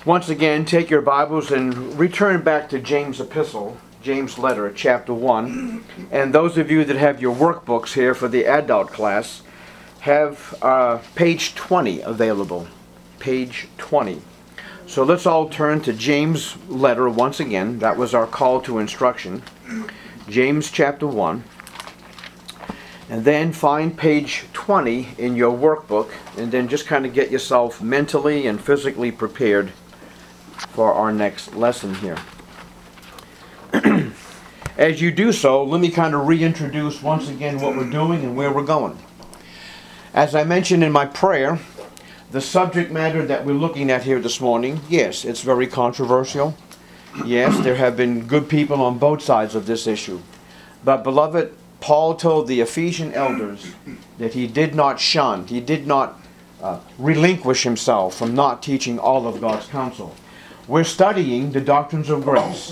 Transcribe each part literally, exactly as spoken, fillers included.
Once again, take your Bibles and return back to James' epistle, James' letter, chapter one. And those of you that have your workbooks here for the adult class have uh, page twenty available. Page twenty. So let's all turn to James' letter once again. That was our call to instruction. James chapter one. And then find page twenty in your workbook, and then just kind of get yourself mentally and physically prepared for our next lesson here. As you do so, let me kind of reintroduce once again what we're doing and where we're going. As I mentioned in my prayer, the subject matter that we're looking at here this morning, yes, it's very controversial. Yes, there have been good people on both sides of this issue. But beloved, Paul told the Ephesian elders that he did not shun, he did not uh, relinquish himself from not teaching all of God's counsel. We're studying the doctrines of grace.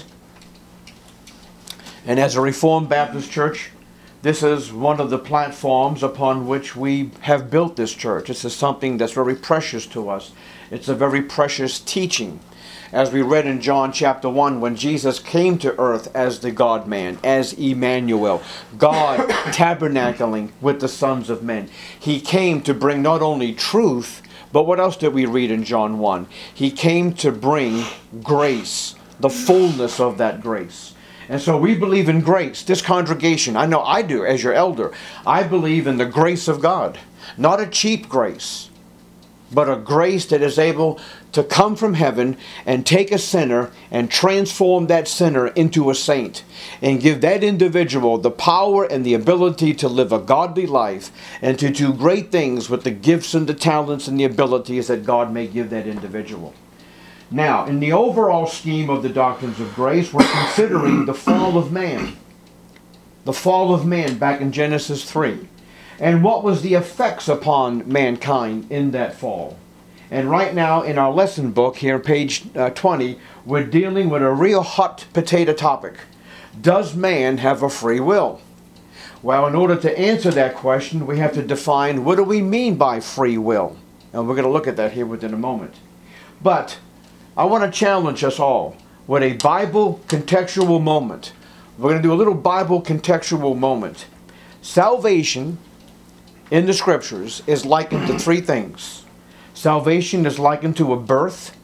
And as a Reformed Baptist church, this is one of the platforms upon which we have built this church. This is something that's very precious to us. It's a very precious teaching. As we read in John chapter one, when Jesus came to earth as the God-man, as Emmanuel, God tabernacling with the sons of men. He came to bring not only truth, but what else did we read in John one? He came to bring grace, the fullness of that grace. And so we believe in grace. This congregation, I know I do as your elder, I believe in the grace of God. Not a cheap grace, but a grace that is able to come from heaven and take a sinner and transform that sinner into a saint and give that individual the power and the ability to live a godly life and to do great things with the gifts and the talents and the abilities that God may give that individual. Now, in the overall scheme of the doctrines of grace, we're considering the fall of man. The fall of man back in Genesis three. And what was the effects upon mankind in that fall? And right now in our lesson book here, page uh, twenty, we're dealing with a real hot potato topic. Does man have a free will? Well, in order to answer that question, we have to define what do we mean by free will? And we're going to look at that here within a moment. But I want to challenge us all with a Bible contextual moment. We're going to do a little Bible contextual moment. Salvation in the scriptures is likened to three things. Salvation is likened to a birth.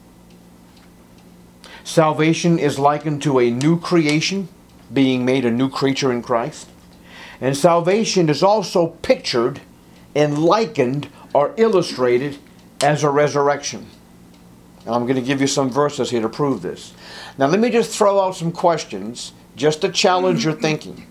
Salvation is likened to a new creation, being made a new creature in Christ. And salvation is also pictured and likened or illustrated as a resurrection. And I'm going to give you some verses here to prove this. Now let me just throw out some questions just to challenge your thinking.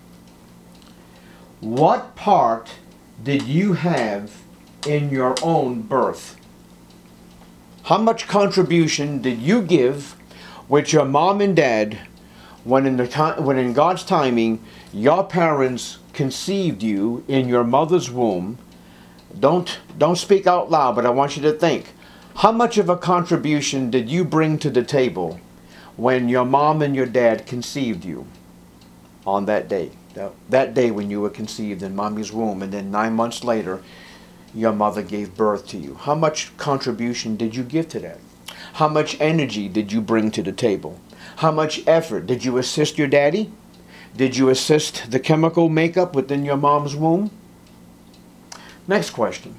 What part did you have in your own birth? How much contribution did you give with your mom and dad when in, the time, when in God's timing your parents conceived you in your mother's womb? Don't, don't speak out loud, but I want you to think. How much of a contribution did you bring to the table when your mom and your dad conceived you on that day? That day when you were conceived in mommy's womb, and then nine months later, your mother gave birth to you. How much contribution did you give to that? How much energy did you bring to the table? How much effort? Did you assist your daddy? Did you assist the chemical makeup within your mom's womb? Next question.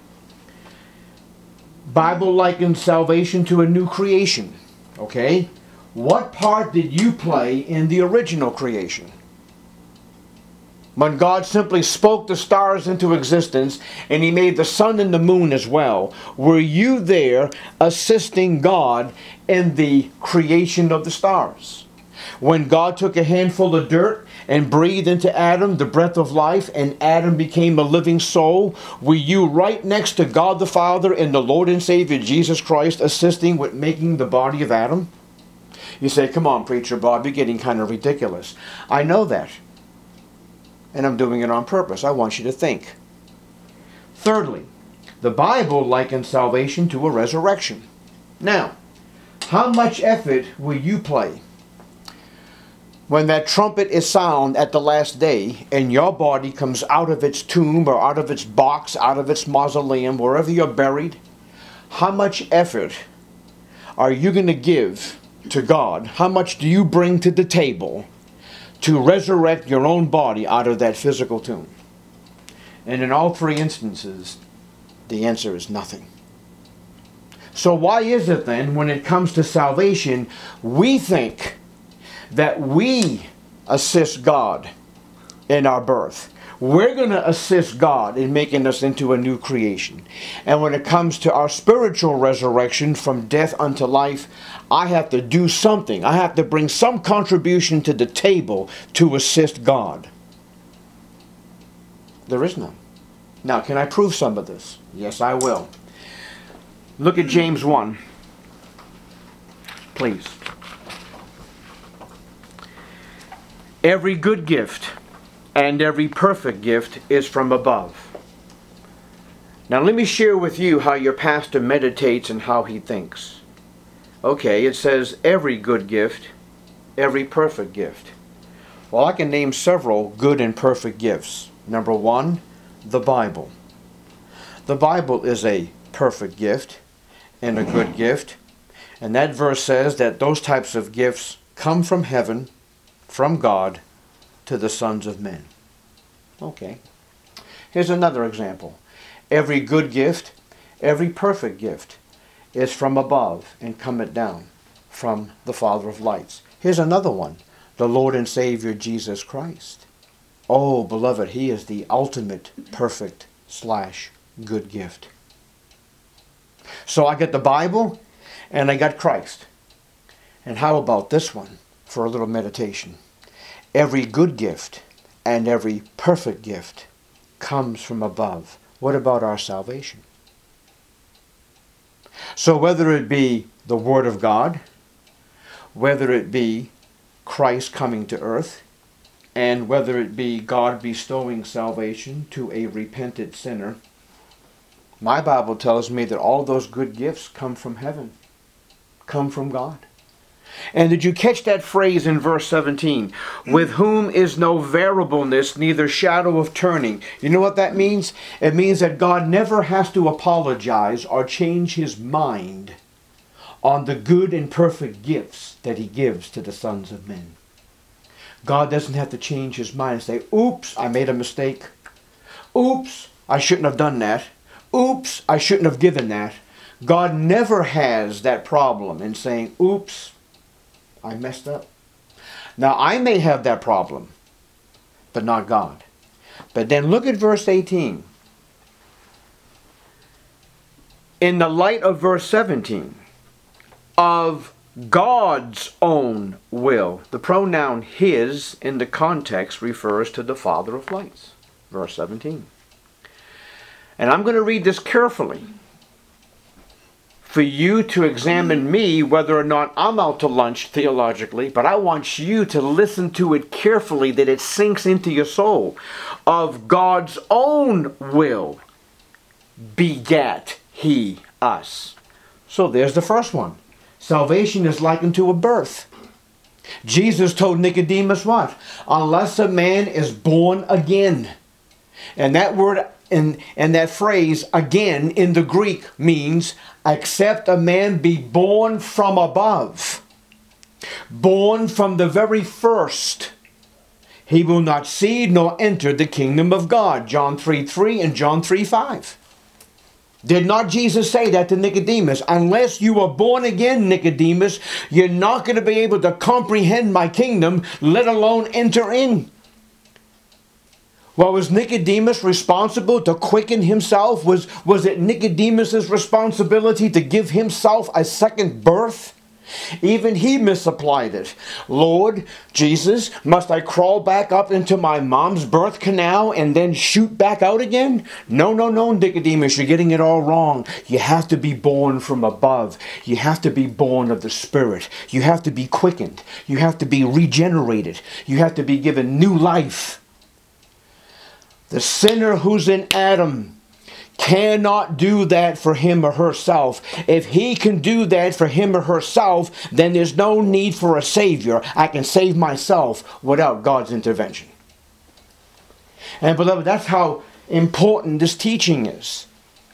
Bible likens salvation to a new creation. Okay? What part did you play in the original creation? When God simply spoke the stars into existence and He made the sun and the moon as well, were you there assisting God in the creation of the stars? When God took a handful of dirt and breathed into Adam the breath of life and Adam became a living soul, were you right next to God the Father and the Lord and Savior Jesus Christ assisting with making the body of Adam? You say, come on, Preacher Bob, you're getting kind of ridiculous. I know that. And I'm doing it on purpose. I want you to think. Thirdly, the Bible likens salvation to a resurrection. Now, how much effort will you play when that trumpet is sound at the last day and your body comes out of its tomb or out of its box, out of its mausoleum, wherever you're buried? How much effort are you going to give to God? How much do you bring to the table to resurrect your own body out of that physical tomb? And in all three instances, the answer is nothing. So why is it then, when it comes to salvation, we think that we assist God in our birth? We're going to assist God in making us into a new creation. And when it comes to our spiritual resurrection from death unto life, I have to do something. I have to bring some contribution to the table to assist God. There is none. Now, can I prove some of this? Yes, I will. Look at James one, please. Every good gift and every perfect gift is from above. Now let me share with you how your pastor meditates and how he thinks. Okay, it says every good gift, every perfect gift. Well, I can name several good and perfect gifts. Number one, the Bible. The Bible is a perfect gift and a good gift. And that verse says that those types of gifts come from heaven, from God, to the sons of men. Okay. Here's another example. Every good gift, every perfect gift is from above and cometh down from the Father of lights. Here's another one. The Lord and Savior Jesus Christ. Oh, beloved, He is the ultimate perfect slash good gift. So I get the Bible and I got Christ. And how about this one for a little meditation? Every good gift and every perfect gift comes from above. What about our salvation? So whether it be the Word of God, whether it be Christ coming to earth, and whether it be God bestowing salvation to a repentant sinner, my Bible tells me that all those good gifts come from heaven, come from God. And did you catch that phrase in verse seventeen? With whom is no variableness, neither shadow of turning. You know what that means? It means that God never has to apologize or change His mind on the good and perfect gifts that He gives to the sons of men. God doesn't have to change His mind and say, oops, I made a mistake. Oops, I shouldn't have done that. Oops, I shouldn't have given that. God never has that problem in saying, oops, I messed up. Now, I may have that problem, but not God. But then look at verse eighteen. In the light of verse seventeen, of God's own will. The pronoun His in the context refers to the Father of lights. Verse seventeen. And I'm going to read this carefully for you to examine me whether or not I'm out to lunch theologically, but I want you to listen to it carefully, that it sinks into your soul. Of God's own will begat He us. So there's the first one. Salvation is likened to a birth. Jesus told Nicodemus what? Unless a man is born again. And that word and, and that phrase, again, in the Greek means, except a man be born from above, born from the very first, he will not see nor enter the kingdom of God. John three three and John three five. Did not Jesus say that to Nicodemus? Unless you are born again, Nicodemus, you're not going to be able to comprehend my kingdom, let alone enter in. Well, was Nicodemus responsible to quicken himself? Was, was it Nicodemus's responsibility to give himself a second birth? Even he misapplied it. Lord Jesus, must I crawl back up into my mom's birth canal and then shoot back out again? No, no, no, Nicodemus, you're getting it all wrong. You have to be born from above. You have to be born of the Spirit. You have to be quickened. You have to be regenerated. You have to be given new life. The sinner who's in Adam cannot do that for him or herself. If he can do that for him or herself, then there's no need for a Savior. I can save myself without God's intervention. And beloved, that's how important this teaching is.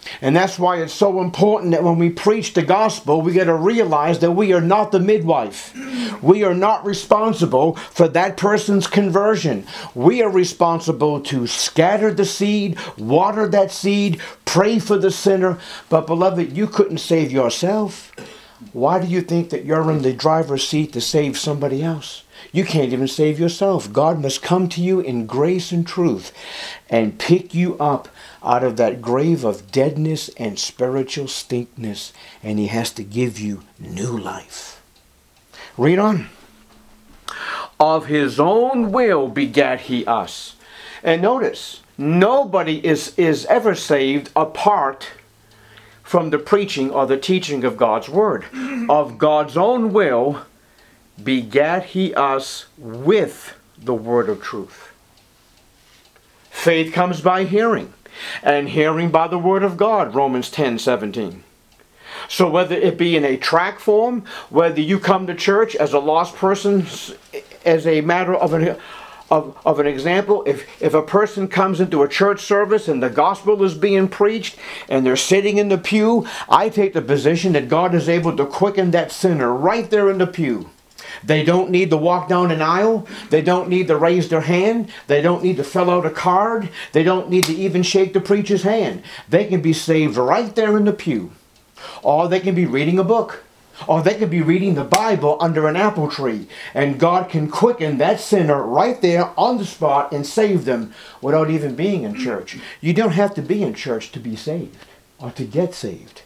And that's why it's so important that when we preach the gospel, we got to realize that we are not the midwife. We are not responsible for that person's conversion. We are responsible to scatter the seed, water that seed, pray for the sinner. But beloved, you couldn't save yourself. Why do you think that you're in the driver's seat to save somebody else? You can't even save yourself. God must come to you in grace and truth and pick you up out of that grave of deadness and spiritual stinkness, and he has to give you new life. Read on. Of his own will begat he us. And notice, nobody is, is ever saved apart from the preaching or the teaching of God's word. Of God's own will begat he us with the word of truth. Faith comes by hearing, and hearing by the word of God, Romans ten seventeen. So whether it be in a tract form, whether you come to church as a lost person, as a matter of an, of, of an example, if, if a person comes into a church service and the gospel is being preached and they're sitting in the pew, I take the position that God is able to quicken that sinner right there in the pew. They don't need to walk down an aisle. They don't need to raise their hand. They don't need to fill out a card. They don't need to even shake the preacher's hand. They can be saved right there in the pew. Or they can be reading a book. Or they can be reading the Bible under an apple tree. And God can quicken that sinner right there on the spot and save them without even being in church. You don't have to be in church to be saved or to get saved.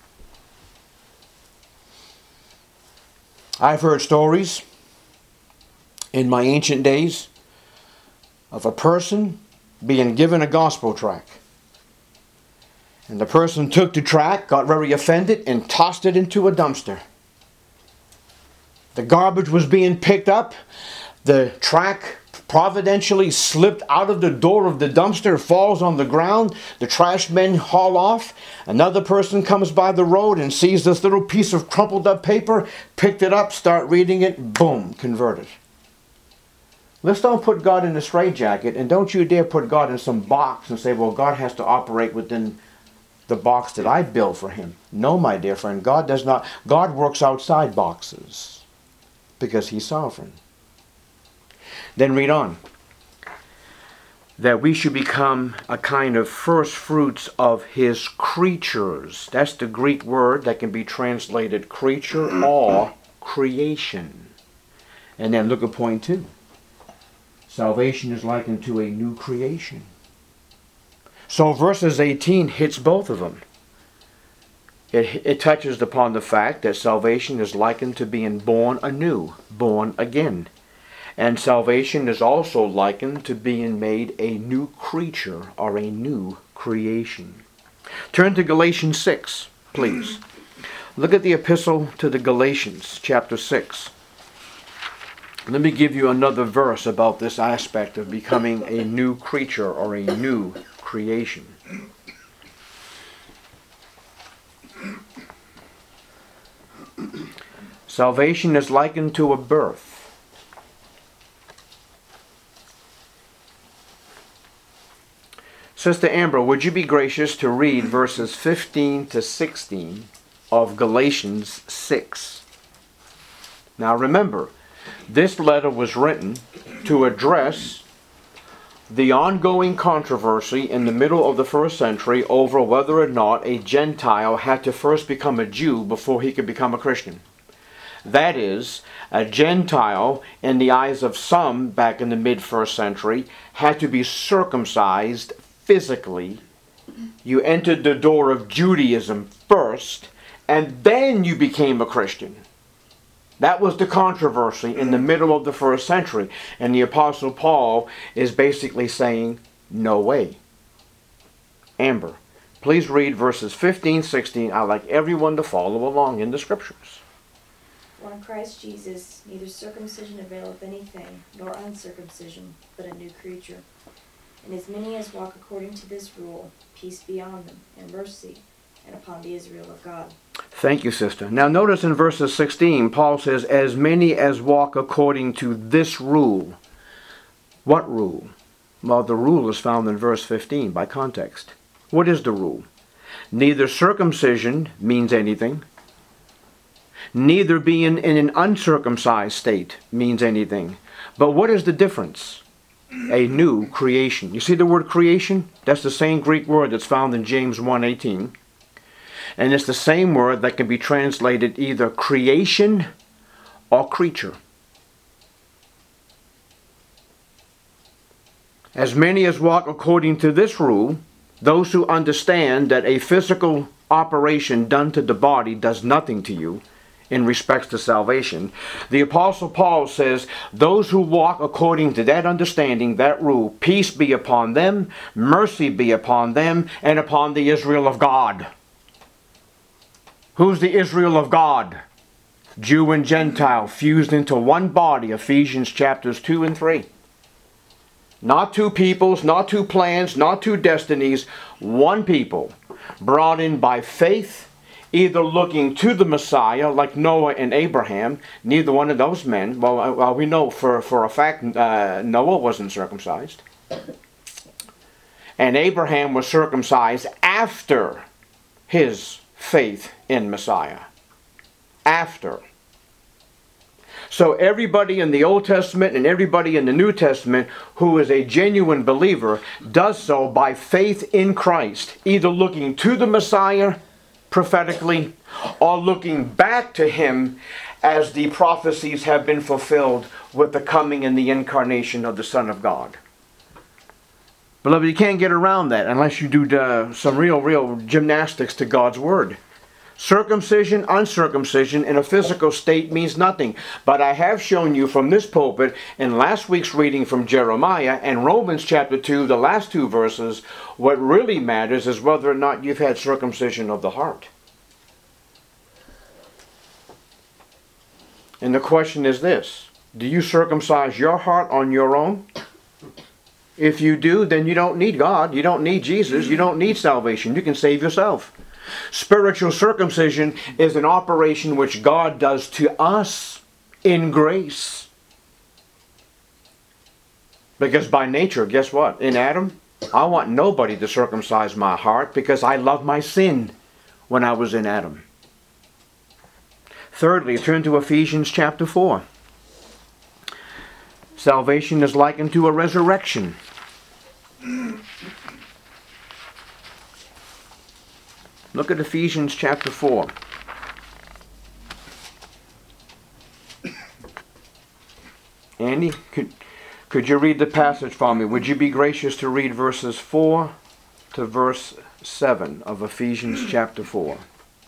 I've heard stories in my ancient days of a person being given a gospel tract. And the person took the tract, got very offended, and tossed it into a dumpster. The garbage was being picked up. The tract providentially slipped out of the door of the dumpster, falls on the ground. The trash men haul off. Another person comes by the road and sees this little piece of crumpled up paper, picked it up, start reading it, boom, converted. Let's don't put God in a straitjacket, and don't you dare put God in some box and say, well, God has to operate within the box that I built for him. No, my dear friend, God does not. God works outside boxes because he's sovereign. Then read on. That we should become a kind of first fruits of his creatures. That's the Greek word that can be translated creature or creation. And then look at point two. Salvation is likened to a new creation. So verses eighteen hits both of them. It, it touches upon the fact that salvation is likened to being born anew, born again. And salvation is also likened to being made a new creature or a new creation. Turn to Galatians six, please. Look at the epistle to the Galatians, chapter six. Let me give you another verse about this aspect of becoming a new creature or a new creation. Salvation is likened to a birth. Sister Amber, would you be gracious to read verses fifteen to sixteen of Galatians six? Now remember, this letter was written to address the ongoing controversy in the middle of the first century over whether or not a Gentile had to first become a Jew before he could become a Christian. That is, a Gentile, in the eyes of some back in the mid-first century, had to be circumcised physically. You entered the door of Judaism first, and then you became a Christian. That was the controversy in the middle of the first century. And the Apostle Paul is basically saying, no way. Amber, please read verses fifteen, sixteen. I'd like everyone to follow along in the scriptures. For in Christ Jesus, neither circumcision availeth anything, nor uncircumcision, but a new creature. And as many as walk according to this rule, peace be on them, and mercy, and upon the Israel of God. Thank you, sister. Now notice in verses sixteen, Paul says, as many as walk according to this rule. What rule? Well, the rule is found in verse fifteen by context. What is the rule? Neither circumcision means anything. Neither being in an uncircumcised state means anything. But what is the difference? A new creation. You see the word creation? That's the same Greek word that's found in James one eighteen. And it's the same word that can be translated either creation or creature. As many as walk according to this rule, those who understand that a physical operation done to the body does nothing to you in respects to salvation, the Apostle Paul says, those who walk according to that understanding, that rule, peace be upon them, mercy be upon them, and upon the Israel of God. Who's the Israel of God? Jew and Gentile fused into one body, Ephesians chapters two and three. Not two peoples, not two plans, not two destinies, one people, brought in by faith, either looking to the Messiah, like Noah and Abraham. Neither one of those men, well, well we know for, for a fact uh, Noah wasn't circumcised. And Abraham was circumcised after his faith in Messiah. After. So everybody in the Old Testament and everybody in the New Testament who is a genuine believer does so by faith in Christ, either looking to the Messiah prophetically or looking back to him as the prophecies have been fulfilled with the coming and the incarnation of the Son of God. Beloved, you can't get around that unless you do uh, some real, real gymnastics to God's Word. Circumcision, uncircumcision in a physical state means nothing. But I have shown you from this pulpit in last week's reading from Jeremiah and Romans chapter two, the last two verses, what really matters is whether or not you've had circumcision of the heart. And the question is this: do you circumcise your heart on your own? If you do, then you don't need God. You don't need Jesus. You don't need salvation. You can save yourself. Spiritual circumcision is an operation which God does to us in grace. Because by nature, guess what? In Adam, I want nobody to circumcise my heart because I love my sin when I was in Adam. Thirdly, turn to Ephesians chapter four. Salvation is likened to a resurrection. Look at Ephesians chapter four. Andy, could, could you read the passage for me? Would you be gracious to read verses four to verse seven of Ephesians chapter four?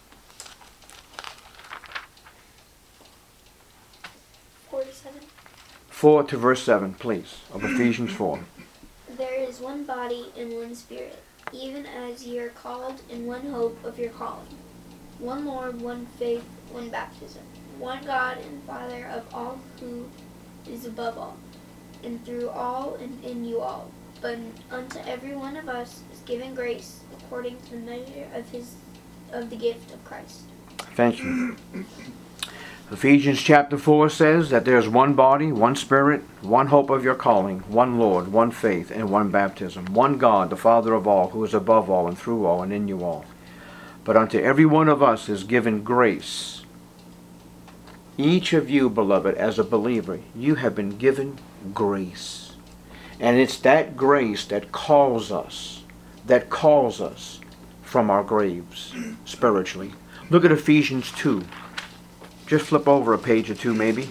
four to seven? four to verse seven, please, of Ephesians four. There is one body and one spirit, even as ye are called in one hope of your calling. One Lord, one faith, one baptism. One God and Father of all, who is above all, and through all, and in you all. But unto every one of us is given grace according to the measure of his of the gift of Christ. Thank you. Ephesians chapter four says that there's one body, one spirit, one hope of your calling, one Lord, one faith, and one baptism. One God, the Father of all, who is above all, and through all, and in you all. But unto every one of us is given grace. Each of you, beloved, as a believer, you have been given grace. And it's that grace that calls us, that calls us from our graves, spiritually. Look at Ephesians two. Just flip over a page or two, maybe.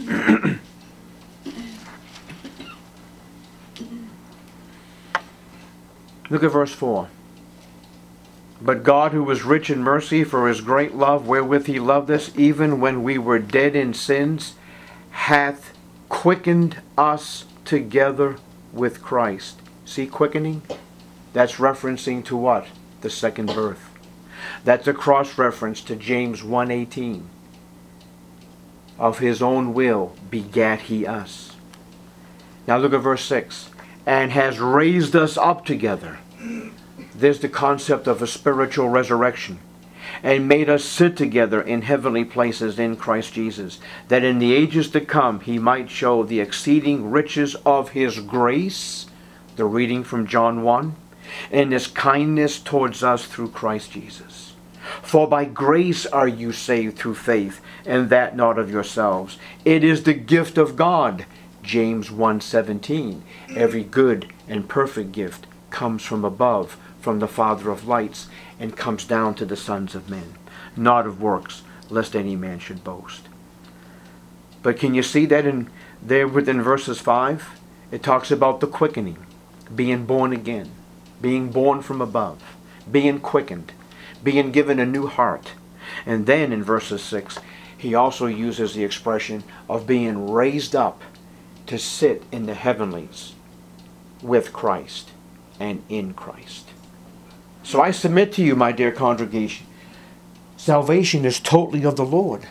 Look at verse four. But God, who was rich in mercy, for his great love wherewith he loved us, even when we were dead in sins, hath quickened us together with Christ. See quickening? That's referencing to what? The second birth. That's a cross-reference to James one eighteen. Of his own will begat he us. Now look at verse six. And has raised us up together. There's the concept of a spiritual resurrection. And made us sit together in heavenly places in Christ Jesus, that in the ages to come he might show the exceeding riches of his grace, the reading from John one, in his kindness towards us through Christ Jesus. For by grace are you saved through faith, and that not of yourselves. It is the gift of God. James one seventeen. Every good and perfect gift comes from above, from the Father of lights, and comes down to the sons of men, not of works, lest any man should boast. But can you see that in there within verses five? It talks about the quickening, being born again, being born from above, being quickened, being given a new heart. And then in verses six, he also uses the expression of being raised up to sit in the heavenlies with Christ and in Christ. So I submit to you, my dear congregation, salvation is totally of the Lord.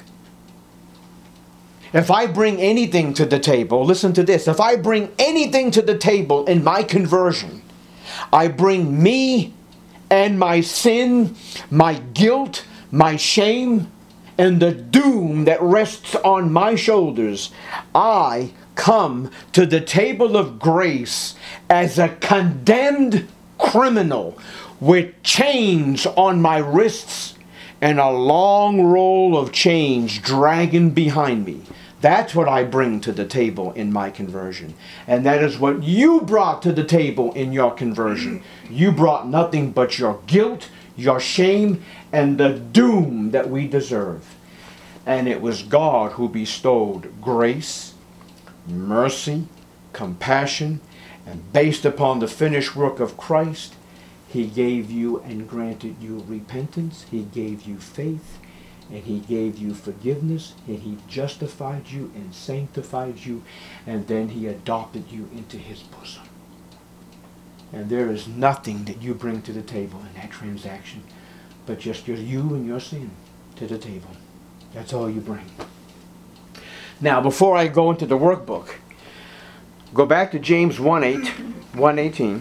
If I bring anything to the table, listen to this, if I bring anything to the table in my conversion, I bring me and my sin, my guilt, my shame, and the doom that rests on my shoulders. I come to the table of grace as a condemned criminal with chains on my wrists and a long roll of chains dragging behind me. That's what I bring to the table in my conversion. And that is what you brought to the table in your conversion. You brought nothing but your guilt, your shame, and the doom that we deserve. And it was God who bestowed grace, mercy, compassion, and based upon the finished work of Christ, He gave you and granted you repentance. He gave you faith. And He gave you forgiveness, and He justified you and sanctified you, and then He adopted you into His bosom. And there is nothing that you bring to the table in that transaction but just your, you and your sin to the table. That's all you bring. Now, before I go into the workbook, go back to James one eight, one eighteen,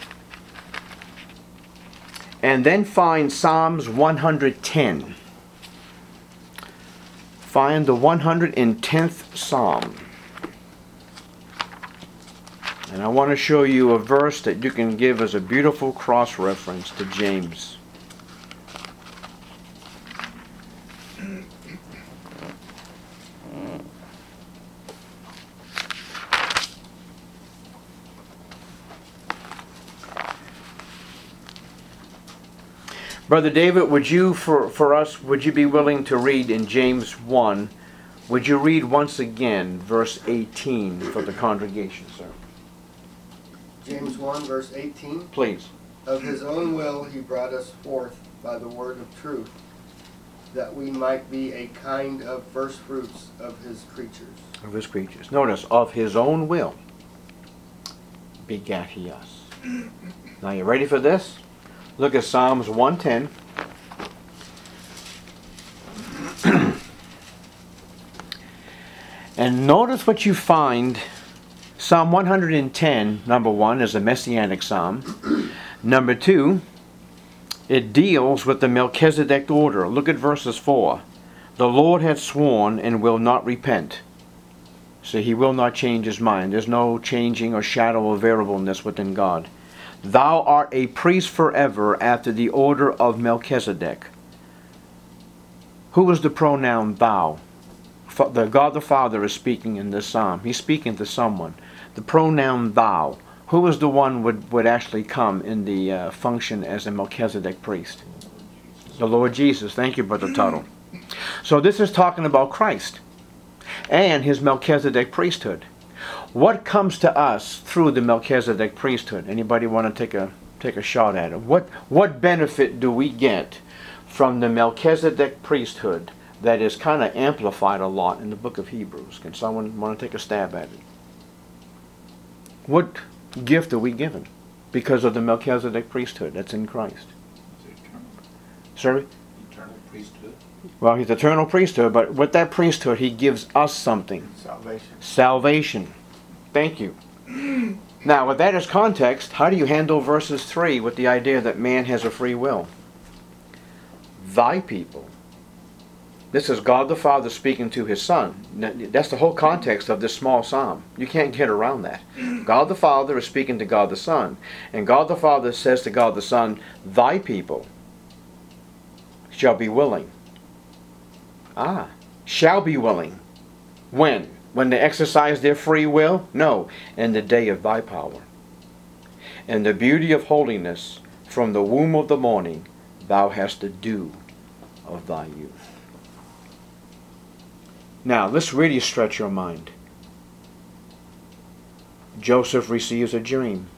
and then find Psalms one hundred ten. Find the one hundred tenth Psalm. And I want to show you a verse that you can give as a beautiful cross-reference to James. Brother David, would you, for, for us, would you be willing to read in James one, would you read once again verse eighteen for the congregation, sir? James one, verse eighteen. Please. Of His own will He brought us forth by the word of truth, that we might be a kind of first fruits of His creatures. Of His creatures. Notice, of His own will begat He us. Now, you ready for this? Look at Psalms one ten. And notice what you find. Psalm one hundred ten, number one, is a messianic psalm. Number two, it deals with the Melchizedek order. Look at verses four. The Lord hath sworn and will not repent. So He will not change His mind. There's no changing or shadow of variableness within God. Thou art a priest forever after the order of Melchizedek. Who is the pronoun thou? The God the Father is speaking in this psalm. He's speaking to someone. The pronoun thou. Who is the one would, would actually come in the uh, function as a Melchizedek priest? The Lord Jesus. Thank you, Brother Tuttle. So this is talking about Christ and His Melchizedek priesthood. What comes to us through the Melchizedek priesthood? Anybody want to take a take a shot at it? What what benefit do we get from the Melchizedek priesthood that is kind of amplified a lot in the book of Hebrews? Can someone want to take a stab at it? What gift are we given because of the Melchizedek priesthood that's in Christ? It's eternal. Sorry? Eternal priesthood. Well, He's eternal priesthood, but with that priesthood He gives us something. Salvation. Salvation. Thank you. Now, with that as context, how do you handle verses three with the idea that man has a free will? Thy people. This is God the Father speaking to his Son. That's the whole context of this small psalm. You can't get around that. God the Father is speaking to God the Son. And God the Father says to God the Son, thy people shall be willing. Ah, shall be willing. When? When they exercise their free will? No, in the day of thy power. And the beauty of holiness, from the womb of the morning, thou hast the dew of thy youth. Now, let's really stretch your mind. Joseph receives a dream.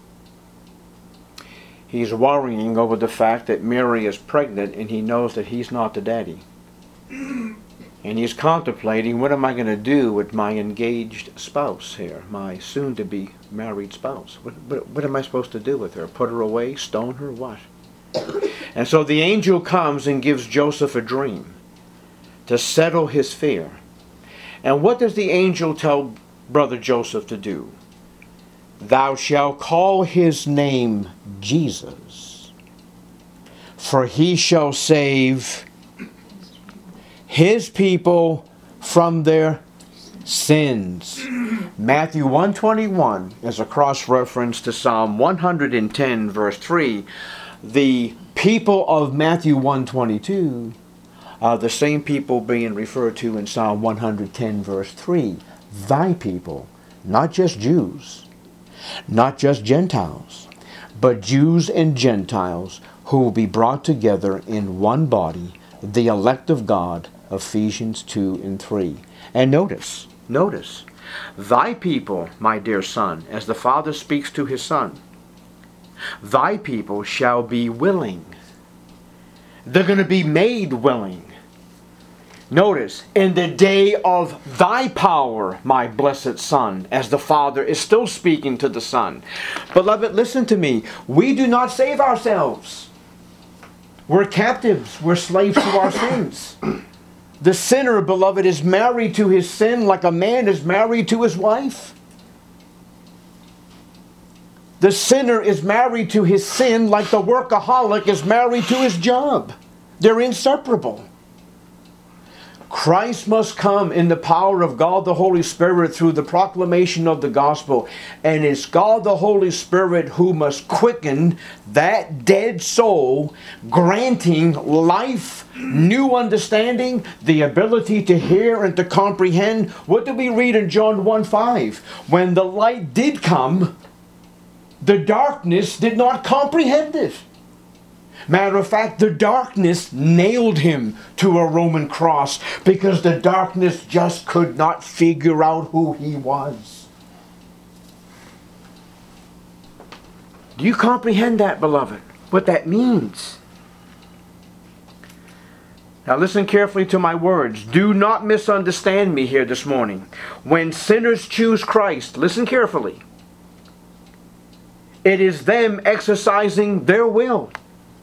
He's worrying over the fact that Mary is pregnant and he knows that he's not the daddy. And he's contemplating, what am I going to do with my engaged spouse here, my soon-to-be married spouse? What, what, what am I supposed to do with her? Put her away? Stone her? What? And so the angel comes and gives Joseph a dream to settle his fear. And what does the angel tell brother Joseph to do? Thou shalt call his name Jesus, for he shall save his people from their sins. Matthew one twenty-one is a cross-reference to Psalm one hundred ten verse three. The people of Matthew one twenty-two are the same people being referred to in Psalm one hundred ten verse three. Thy people, not just Jews, not just Gentiles, but Jews and Gentiles who will be brought together in one body, the elect of God, Ephesians two and three. And notice, notice, thy people, my dear son, as the Father speaks to his Son, thy people shall be willing. They're going to be made willing. Notice, in the day of thy power, my blessed Son, as the Father is still speaking to the Son. Beloved, listen to me. We do not save ourselves. We're captives. We're slaves to our sins. The sinner, beloved, is married to his sin like a man is married to his wife. The sinner is married to his sin like the workaholic is married to his job. They're inseparable. Christ must come in the power of God the Holy Spirit through the proclamation of the gospel. And it's God the Holy Spirit who must quicken that dead soul, granting life, new understanding, the ability to hear and to comprehend. What do we read in John one five? When the light did come, the darkness did not comprehend it. Matter of fact, the darkness nailed him to a Roman cross because the darkness just could not figure out who he was. Do you comprehend that, beloved? What that means? Now listen carefully to my words. Do not misunderstand me here this morning. When sinners choose Christ, listen carefully. It is them exercising their will.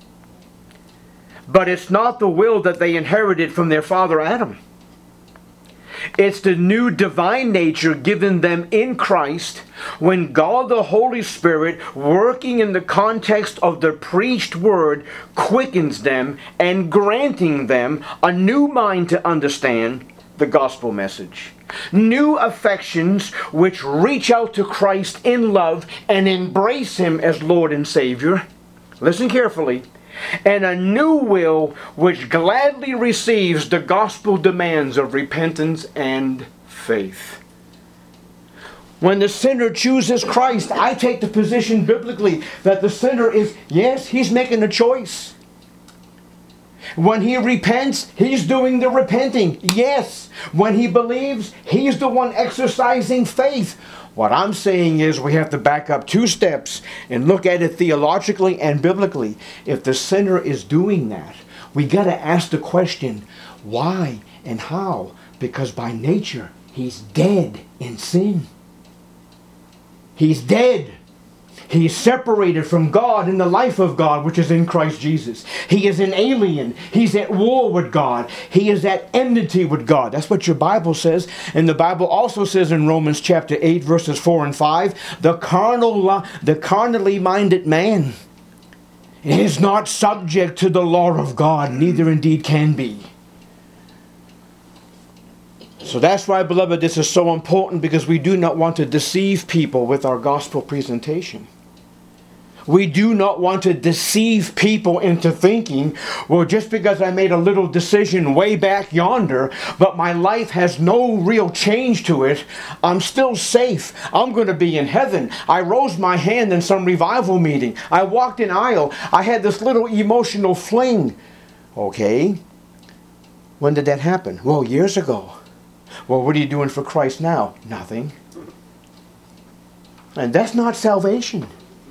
But it's not the will that they inherited from their father Adam. It's the new divine nature given them in Christ when God the Holy Spirit, working in the context of the preached word, quickens them and granting them a new mind to understand the gospel message. New affections which reach out to Christ in love and embrace Him as Lord and Savior. Listen carefully. And a new will which gladly receives the gospel demands of repentance and faith. When the sinner chooses Christ, I take the position biblically that the sinner is, yes, he's making a choice. When he repents, he's doing the repenting. Yes. When he believes, he's the one exercising faith. What I'm saying is we have to back up two steps and look at it theologically and biblically. If the sinner is doing that, we got to ask the question, why and how? Because by nature, he's dead in sin. He's dead. He's separated from God in the life of God, which is in Christ Jesus. He is an alien. He's at war with God. He is at enmity with God. That's what your Bible says. And the Bible also says in Romans chapter eight, verses four and five, the carnal, the carnally minded man is not subject to the law of God, neither indeed can be. So that's why, beloved, this is so important, because we do not want to deceive people with our gospel presentation. We do not want to deceive people into thinking, well, just because I made a little decision way back yonder, but my life has no real change to it, I'm still safe. I'm going to be in heaven. I rose my hand in some revival meeting. I walked an aisle. I had this little emotional fling. Okay. When did that happen? Well, years ago. Well, what are you doing for Christ now? Nothing. And that's not salvation.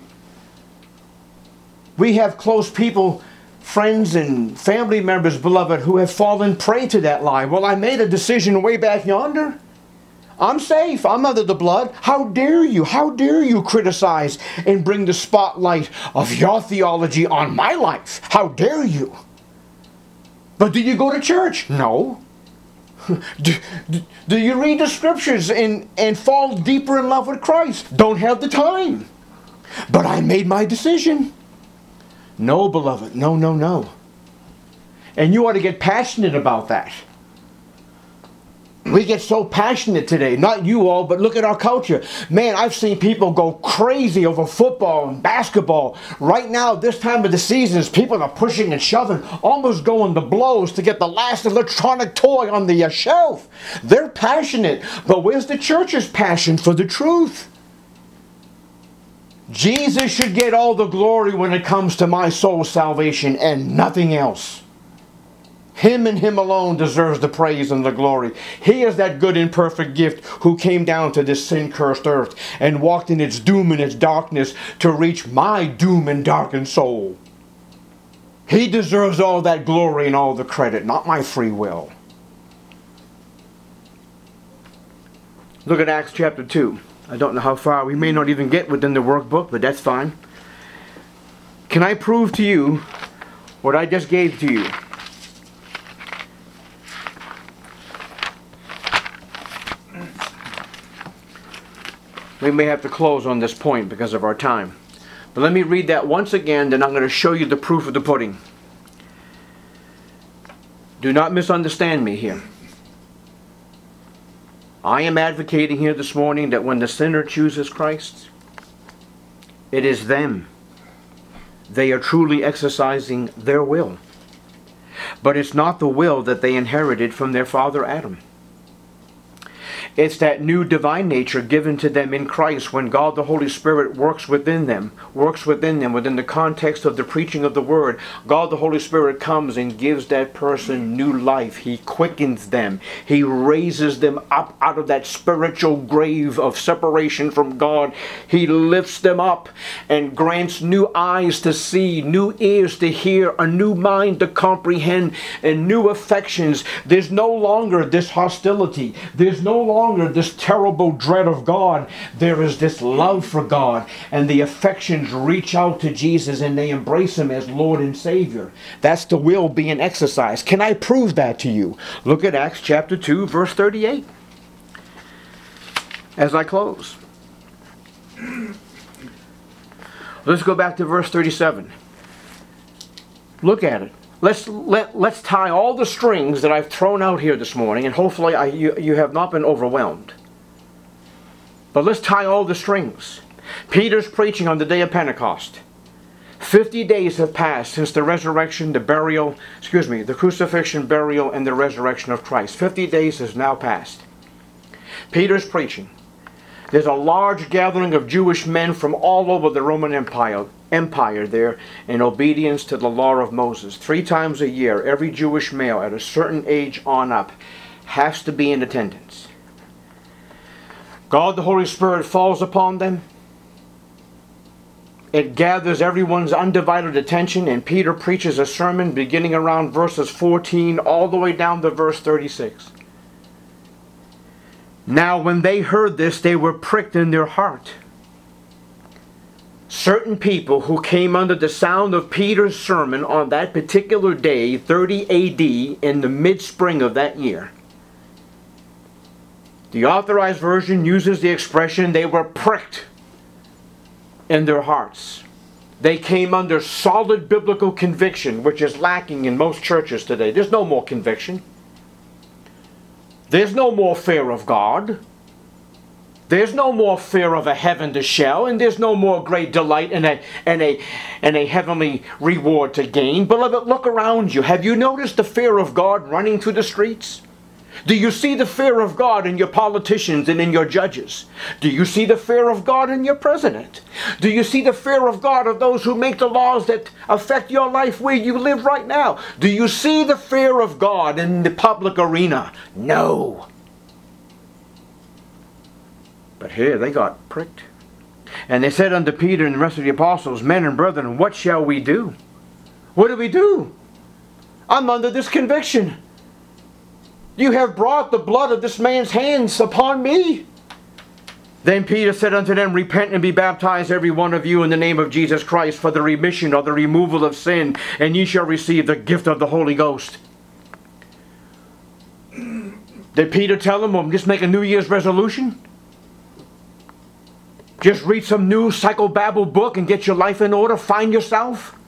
We have close people, friends and family members, beloved, who have fallen prey to that lie. Well, I made a decision way back yonder. I'm safe. I'm under the blood. How dare you? How dare you criticize and bring the spotlight of your theology on my life? How dare you? But do you go to church? No. Do, do, do you read the scriptures and, and fall deeper in love with Christ? Don't have the time. But I made my decision. No, beloved. No, no, no. And you ought to get passionate about that. We get so passionate today. Not you all, but look at our culture. Man, I've seen people go crazy over football and basketball. Right now, this time of the seasons, people are pushing and shoving, almost going to blows to get the last electronic toy on the uh, shelf. They're passionate. But where's the church's passion for the truth? Jesus should get all the glory when it comes to my soul's salvation and nothing else. Him and Him alone deserves the praise and the glory. He is that good and perfect gift who came down to this sin-cursed earth and walked in its doom and its darkness to reach my doom and darkened soul. He deserves all that glory and all the credit, not my free will. Look at Acts chapter two. I don't know how far. We may not even get within the workbook, but that's fine. Can I prove to you what I just gave to you? We may have to close on this point because of our time. But let me read that once again, then I'm going to show you the proof of the pudding. Do not misunderstand me here. I am advocating here this morning that when the sinner chooses Christ, it is them. They are truly exercising their will. But it's not the will that they inherited from their father Adam. It's that new divine nature given to them in Christ when God the Holy Spirit works within them, works within them within the context of the preaching of the Word. God the Holy Spirit comes and gives that person new life. He quickens them. He raises them up out of that spiritual grave of separation from God. He lifts them up and grants new eyes to see, new ears to hear, a new mind to comprehend, and new affections. There's no longer this hostility. There's no longer this terrible dread of God. There is this love for God, and the affections reach out to Jesus and they embrace Him as Lord and Savior. That's the will being exercised. Can I prove that to you? Look at Acts chapter two, verse thirty-eight. As I close. Let's go back to verse thirty-seven. Look at it. Let's, let, let's tie all the strings that I've thrown out here this morning, and hopefully I, you, you have not been overwhelmed. But let's tie all the strings. Peter's preaching on the day of Pentecost. Fifty days have passed since the resurrection, the burial, excuse me, the crucifixion, burial, and the resurrection of Christ. Fifty days has now passed. Peter's preaching. There's a large gathering of Jewish men from all over the Roman Empire, empire there in obedience to the law of Moses. Three times a year, every Jewish male at a certain age on up has to be in attendance. God the Holy Spirit falls upon them. It gathers everyone's undivided attention, and Peter preaches a sermon beginning around verses fourteen all the way down to verse thirty-six. Now when they heard this, they were pricked in their heart. Certain people who came under the sound of Peter's sermon on that particular day, thirty A D, in the mid-spring of that year. The Authorized Version uses the expression, they were pricked in their hearts. They came under solid biblical conviction, which is lacking in most churches today. There's no more conviction. There's no more fear of God. There's no more fear of a heaven to shell, and there's no more great delight and a, and a, and a heavenly reward to gain. Beloved, look around you. Have you noticed the fear of God running through the streets? Do you see the fear of God in your politicians and in your judges? Do you see the fear of God in your president? Do you see the fear of God of those who make the laws that affect your life where you live right now? Do you see the fear of God in the public arena? No. But here they got pricked. And they said unto Peter and the rest of the apostles, Men and brethren, what shall we do? What do we do? I'm under this conviction. You have brought the blood of this man's hands upon me. Then Peter said unto them, Repent and be baptized every one of you in the name of Jesus Christ for the remission or the removal of sin, and ye shall receive the gift of the Holy Ghost. Did Peter tell them, well, just make a New Year's resolution? Just read some new psychobabble book and get your life in order? Find yourself?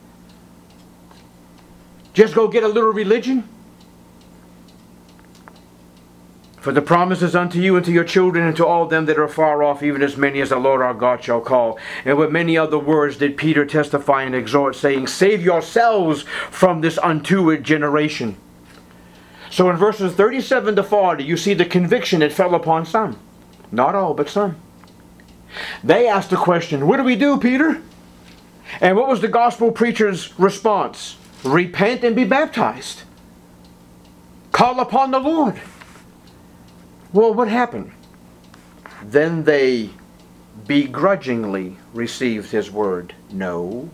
Just go get a little religion? For the promise is unto you and to your children and to all them that are far off, even as many as the Lord our God shall call. And with many other words did Peter testify and exhort, saying, Save yourselves from this untoward generation. So in verses thirty-seven to forty, you see the conviction that fell upon some. Not all, but some. They asked the question, what do we do, Peter? And what was the gospel preacher's response? Repent and be baptized. Call upon the Lord. Well, what happened? Then they begrudgingly received his word. No.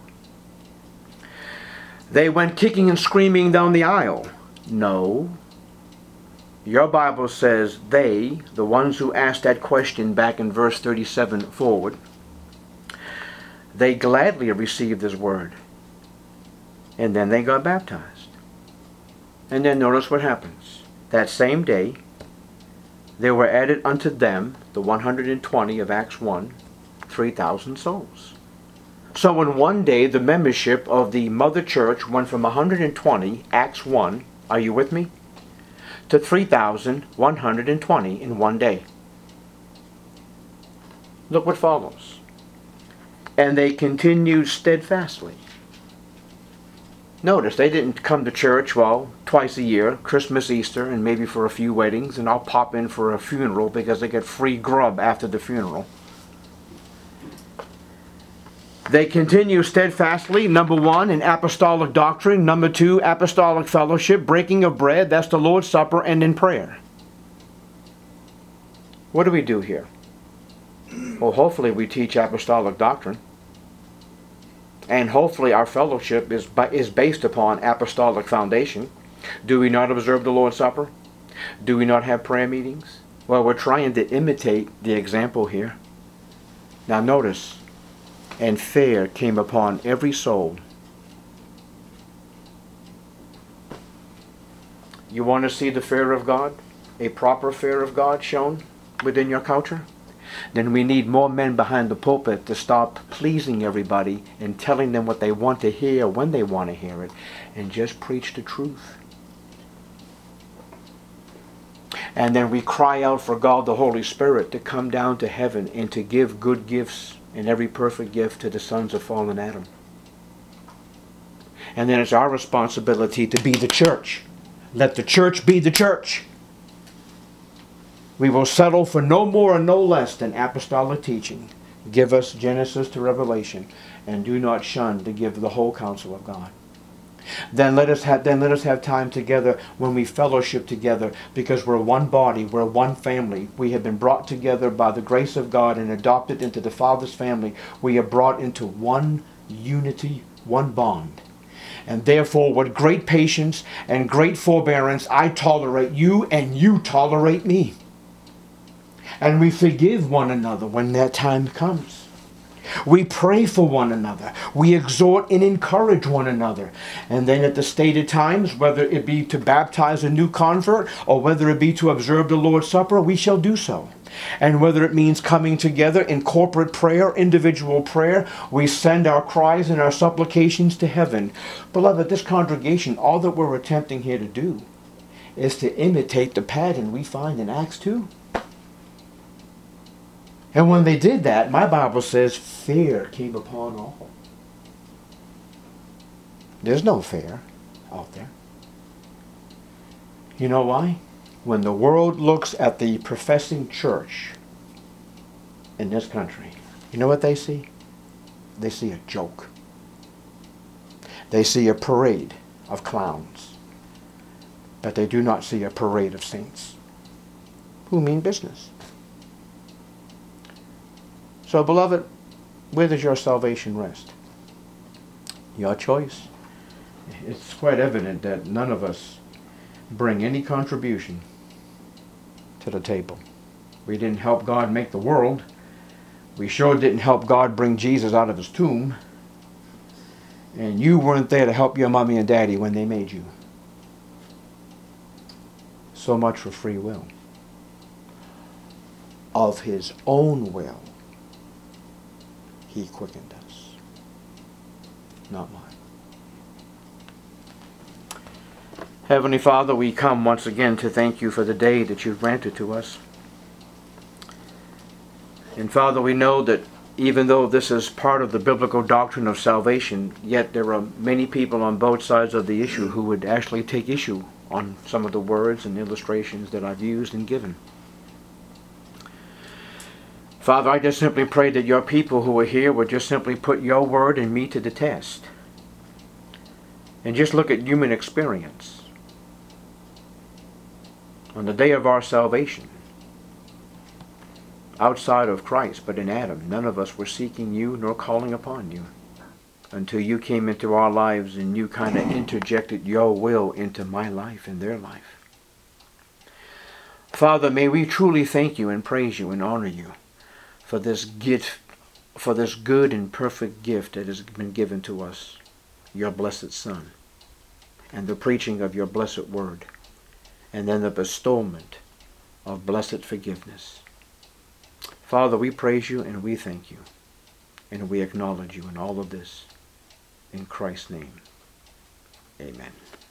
They went kicking and screaming down the aisle. No. Your Bible says they, the ones who asked that question back in verse thirty-seven forward, they gladly received his word. And then they got baptized. And then notice what happens. That same day, there were added unto them, the one hundred twenty of Acts one, three thousand souls. So in one day, the membership of the mother church went from one hundred twenty, Acts one, are you with me? To three thousand one hundred twenty in one day. Look what follows. And they continued steadfastly. Notice they didn't come to church, well, twice a year, Christmas, Easter, and maybe for a few weddings, and I'll pop in for a funeral because they get free grub after the funeral. They continue steadfastly, number one, in apostolic doctrine. Number two, apostolic fellowship, breaking of bread, that's the Lord's Supper, and in prayer. What do we do here? Well, hopefully we teach apostolic doctrine. And hopefully our fellowship is, is based upon apostolic foundation. Do we not observe the Lord's Supper? Do we not have prayer meetings? Well, we're trying to imitate the example here. Now notice, and fear came upon every soul. You want to see the fear of God? A proper fear of God shown within your culture? Then we need more men behind the pulpit to stop pleasing everybody and telling them what they want to hear when they want to hear it, and just preach the truth. And then we cry out for God the Holy Spirit to come down to heaven and to give good gifts and every perfect gift to the sons of fallen Adam. And then it's our responsibility to be the church. Let the church be the church. We will settle for no more and no less than apostolic teaching. Give us Genesis to Revelation, and do not shun to give the whole counsel of God. Then let us have then let us have time together when we fellowship together, because we're one body, we're one family. We have been brought together by the grace of God and adopted into the Father's family. We are brought into one unity, one bond. And therefore, with great patience and great forbearance, I tolerate you and you tolerate me. And we forgive one another when that time comes. We pray for one another. We exhort and encourage one another. And then at the stated times, whether it be to baptize a new convert or whether it be to observe the Lord's Supper, we shall do so. And whether it means coming together in corporate prayer, individual prayer, we send our cries and our supplications to heaven. Beloved, this congregation, all that we're attempting here to do is to imitate the pattern we find in Acts two. And when they did that, my Bible says fear came upon all. There's no fear out there. You know why? When the world looks at the professing church in this country, you know what they see? They see a joke. They see a parade of clowns. But they do not see a parade of saints who mean business. So, beloved, where does your salvation rest? Your choice. It's quite evident that none of us bring any contribution to the table. We didn't help God make the world. We sure didn't help God bring Jesus out of his tomb. And you weren't there to help your mommy and daddy when they made you. So much for free will. Of his own will, he quickened us. Not mine. Heavenly Father, we come once again to thank you for the day that you've granted to us. And Father, we know that even though this is part of the biblical doctrine of salvation, yet there are many people on both sides of the issue who would actually take issue on some of the words and illustrations that I've used and given. Father, I just simply pray that your people who are here would just simply put your word and me to the test. And just look at human experience. On the day of our salvation, outside of Christ, but in Adam, none of us were seeking you nor calling upon you until you came into our lives and you kind of interjected your will into my life and their life. Father, may we truly thank you and praise you and honor you for this gift, for this good and perfect gift that has been given to us, your blessed Son, and the preaching of your blessed word, and then the bestowment of blessed forgiveness. Father, we praise you and we thank you, and we acknowledge you in all of this. In Christ's name, amen.